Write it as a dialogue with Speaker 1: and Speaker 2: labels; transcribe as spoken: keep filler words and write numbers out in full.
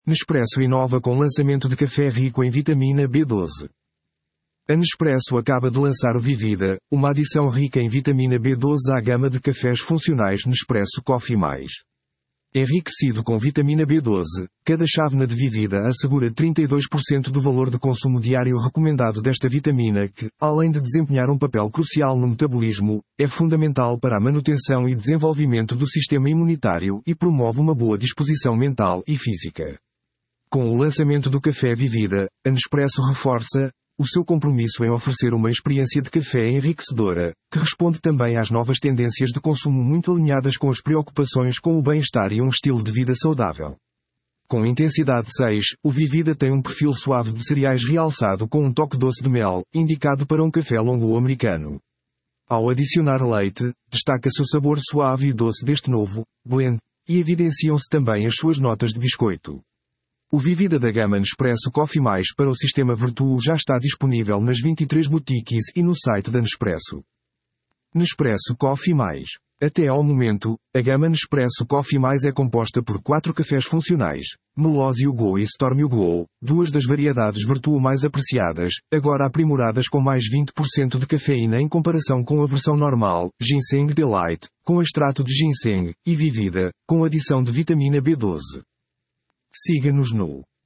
Speaker 1: Nespresso inova com lançamento de café rico em vitamina B doze. A Nespresso acaba de lançar o Vivida, uma adição rica em vitamina B doze à gama de cafés funcionais Nespresso Coffee mais. Enriquecido com vitamina B doze, cada chávena de Vivida assegura trinta e dois por cento do valor de consumo diário recomendado desta vitamina que, além de desempenhar um papel crucial no metabolismo, é fundamental para a manutenção e desenvolvimento do sistema imunitário e promove uma boa disposição mental e física. Com o lançamento do café Vivida, a Nespresso reforça o seu compromisso em oferecer uma experiência de café enriquecedora, que responde também às novas tendências de consumo muito alinhadas com as preocupações com o bem-estar e um estilo de vida saudável. Com intensidade seis, o Vivida tem um perfil suave de cereais realçado com um toque doce de mel, indicado para um café longo americano. Ao adicionar leite, destaca-se o sabor suave e doce deste novo blend, e evidenciam-se também as suas notas de biscoito. O Vivida da gama Nespresso Coffee mais para o sistema Vertuo já está disponível nas vinte e três boutiques e no site da Nespresso. Nespresso Coffee mais. Até ao momento, a gama Nespresso Coffee mais é composta por quatro cafés funcionais, Melósio Go e Stormio Go, duas das variedades Vertuo mais apreciadas, agora aprimoradas com mais vinte por cento de cafeína em comparação com a versão normal, Ginseng Delight, com extrato de ginseng, e Vivida, com adição de vitamina B doze. Siga-nos no